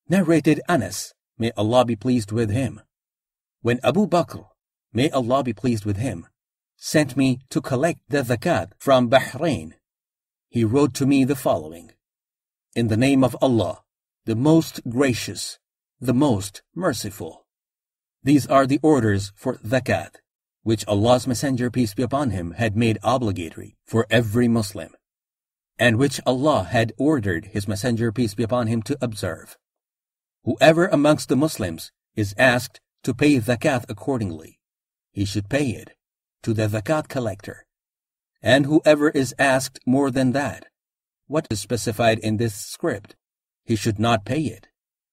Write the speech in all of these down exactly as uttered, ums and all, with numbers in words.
Narrated Anas, may Allah be pleased with him. When Abu Bakr, may Allah be pleased with him, sent me to collect the zakat from Bahrain, he wrote to me the following: In the name of Allah, the most gracious, the most merciful. These are the orders for zakat, which Allah's Messenger, peace be upon him, had made obligatory for every Muslim, and which Allah had ordered his Messenger, peace be upon him, to observe. Whoever amongst the Muslims is asked to pay zakat accordingly, he should pay it to the zakat collector. And whoever is asked more than that, what is specified in this script, he should not pay it.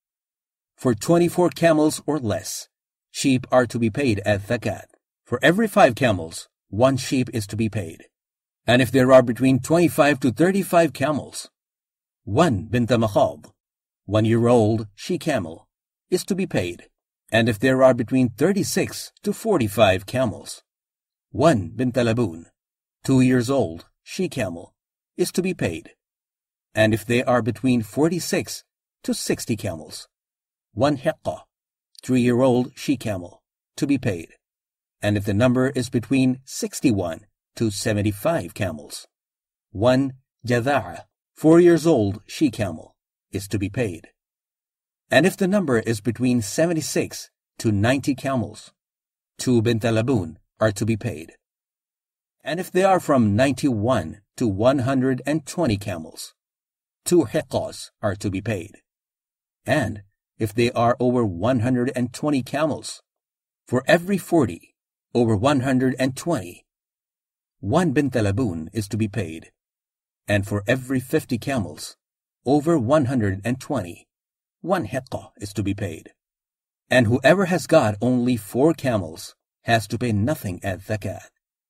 For twenty-four camels or less, sheep are to be paid at zakat. For every five camels, one sheep is to be paid. And if there are between twenty-five to thirty-five camels, one bint makhab, one-year-old she-camel, is to be paid. And if there are between thirty-six to forty-five camels, one bint labun, two years old she-camel, is to be paid. And if they are between forty-six to sixty camels, one hiqqa, three-year-old she-camel, to be paid. And if the number is between sixty-one to seventy-five camels, one jadha'a, four years old she-camel, is to be paid. And if the number is between seventy-six to ninety camels, two bint labun are to be paid. And if they are from ninety-one to one hundred twenty camels, two hiqqas are to be paid. And if they are over one hundred twenty camels, for every forty over one hundred twenty, one bint labun is to be paid. And for every fifty camels, over one hundred twenty, one hiqqa is to be paid. And whoever has got only four camels has to pay nothing at zakat.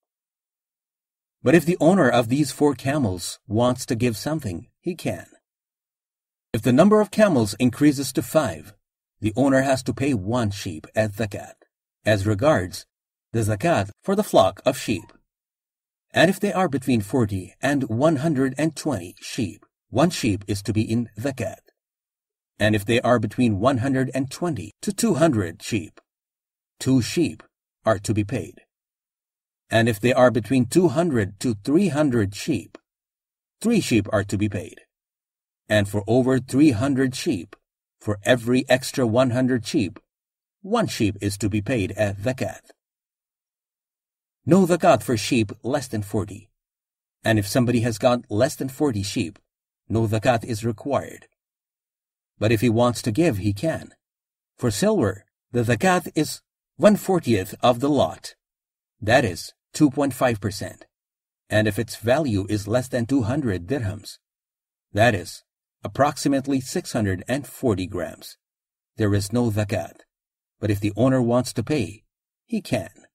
But if the owner of these four camels wants to give something, he can. If the number of camels increases to five, the owner has to pay one sheep at zakat, as regards the zakat for the flock of sheep. And if they are between forty and one hundred twenty sheep, one sheep is to be in zakat. And if they are between one hundred twenty to two hundred sheep, two sheep are to be paid. And if they are between two hundred to three hundred sheep, three sheep are to be paid. And for over three hundred sheep, for every extra one hundred sheep, one sheep is to be paid at zakat. No zakat for sheep less than forty. And if somebody has got less than forty sheep, no zakat is required. But if he wants to give, he can. For silver, the zakat is one fortieth of the lot. That is two point five percent. And if its value is less than two hundred dirhams, that is approximately six hundred forty grams, there is no zakat. But if the owner wants to pay, he can.